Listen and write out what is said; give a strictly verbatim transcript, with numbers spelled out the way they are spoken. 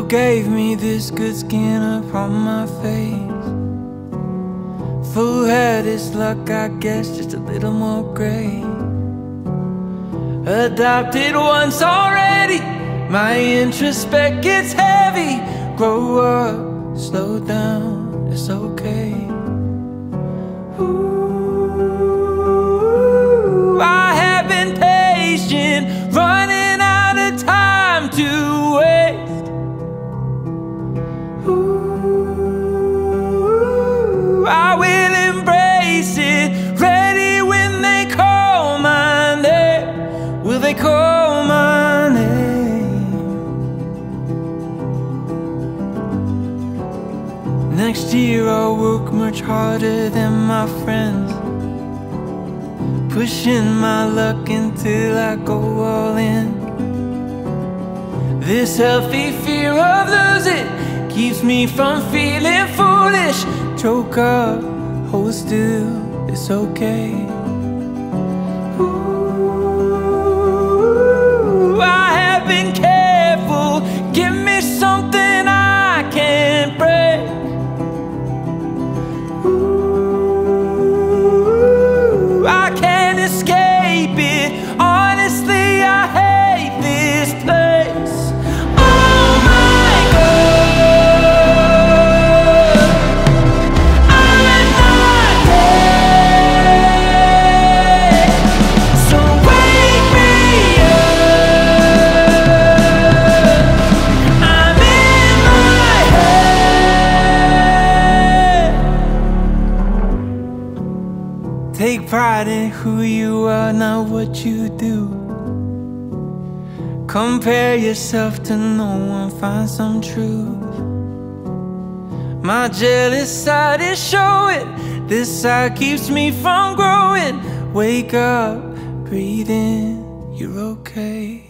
gave me this good skin upon my face. Fool had his luck, I guess, just a little more gray. Adopted once already, my introspect gets heavy. Grow up, slow down, it's okay. Ooh, I have been patient, running out of time to waste. Ooh, I will embrace it, ready when they call my name. Will they call my name? Next year I'll work much harder than my friends, pushing my luck until I go all in. This healthy fear of losing keeps me from feeling foolish. Choke up, hold still, it's okay. Ooh, I have been careful, give me something I can't break. Ooh, I can't escape it, honestly I hate this place. Oh my God, I'm not dead. So wake me up, I'm in my head. Take pride in who you are, not what you do. Compare yourself to no one, find some truth. My jealous side is showing, this side keeps me from growing. Wake up, breathe in, you're okay.